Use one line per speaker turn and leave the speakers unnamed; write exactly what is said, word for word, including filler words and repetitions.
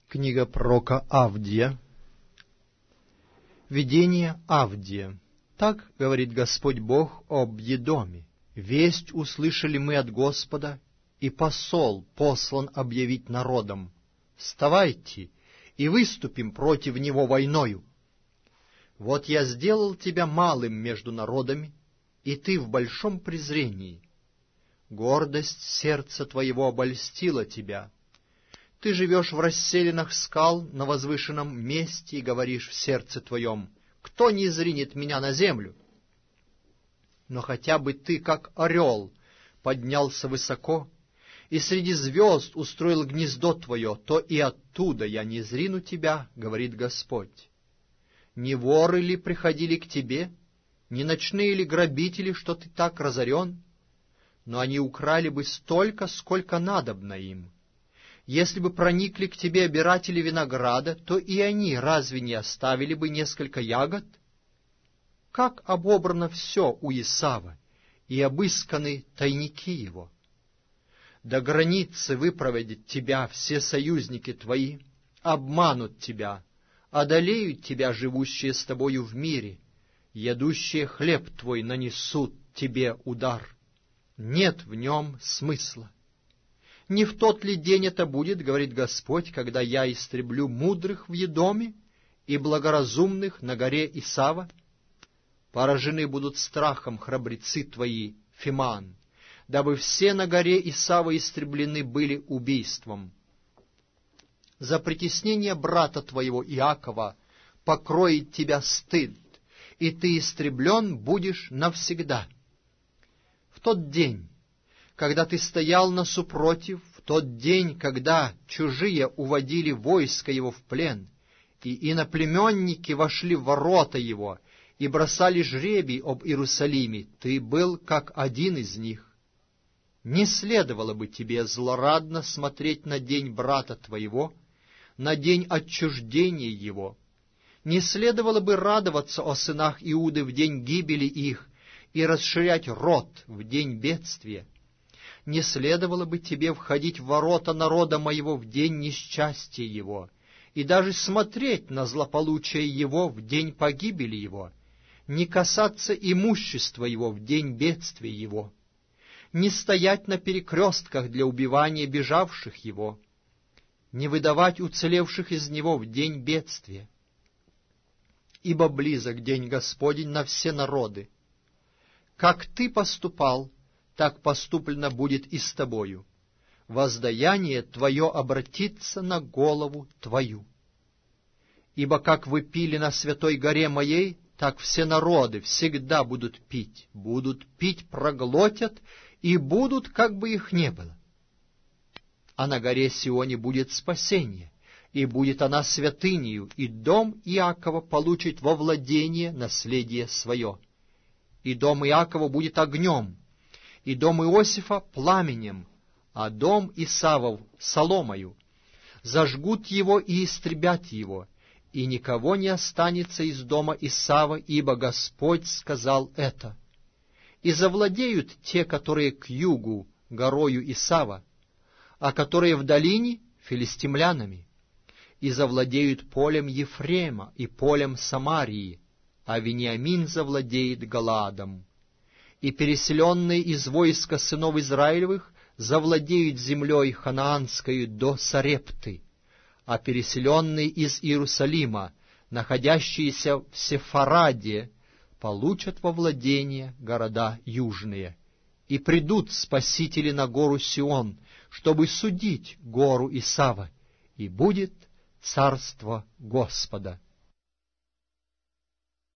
Книга пророка Авдия. Видение Авдия. Так говорит Господь Бог об Едоме. Весть услышали мы от Господа, и посол послан объявить народам: вставайте и выступим против него войною. Вот я сделал тебя малым между народами, и ты в большом презрении. Гордость сердца твоего обольстила тебя. Ты живешь в расселинах скал на возвышенном месте и говоришь в сердце твоем: кто не зринет меня на землю? Но хотя бы ты, как орел, поднялся высоко, и среди звезд устроил гнездо твое, то и оттуда я не зрину тебя, говорит Господь. Не воры ли приходили к тебе, не ночные ли грабители, что ты так разорен? Но они украли бы столько, сколько надобно им. Если бы проникли к тебе обиратели винограда, то и они разве не оставили бы несколько ягод? Как обобрано все у Исава, и обысканы тайники его. До границы выпроводят тебя все союзники твои, обманут тебя, одолеют тебя живущие с тобою в мире, ядущие хлеб твой нанесут тебе удар. Нет в нем смысла. Не в тот ли день это будет, говорит Господь, когда я истреблю мудрых в Едоме и благоразумных на горе Исава? Поражены будут страхом храбрецы твои, Фиман, дабы все на горе Исава истреблены были убийством. За притеснение брата твоего Иакова покроет тебя стыд, и ты истреблен будешь навсегда. В тот день, когда ты стоял насупротив, в тот день, когда чужие уводили войско его в плен, и иноплеменники вошли в ворота его и бросали жребий об Иерусалиме, ты был как один из них. Не следовало бы тебе злорадно смотреть на день брата твоего, на день отчуждения его. Не следовало бы радоваться о сынах Иуды в день гибели их и расширять рот в день бедствия. Не следовало бы тебе входить в ворота народа моего в день несчастья его, и даже смотреть на злополучие его в день погибели его, не касаться имущества его в день бедствия его, не стоять на перекрестках для убивания бежавших его, не выдавать уцелевших из него в день бедствия. Ибо близок день Господень на все народы. Как ты поступал, так поступлено будет и с тобою. Воздаяние твое обратится на голову твою. Ибо как вы пили на святой горе моей, так все народы всегда будут пить, будут пить, проглотят, и будут, как бы их не было. А на горе Сионе будет спасение, и будет она святынею, и дом Иакова получит во владение наследие свое. И дом Иакова будет огнем, и дом Иосифа пламенем, а дом Исавов соломою. Зажгут его и истребят его, и никого не останется из дома Исава, ибо Господь сказал это. И завладеют те, которые к югу горою Исава, а которые в долине филистимлянами. И завладеют полем Ефрема и полем Самарии, а Вениамин завладеет Галаадом. И переселенные из войска сынов Израилевых завладеют землей ханаанской до Сарепты, а переселенные из Иерусалима, находящиеся в Сефараде, получат во владение города южные. И придут спасители на гору Сион, чтобы судить гору Исава, и будет царство Господа.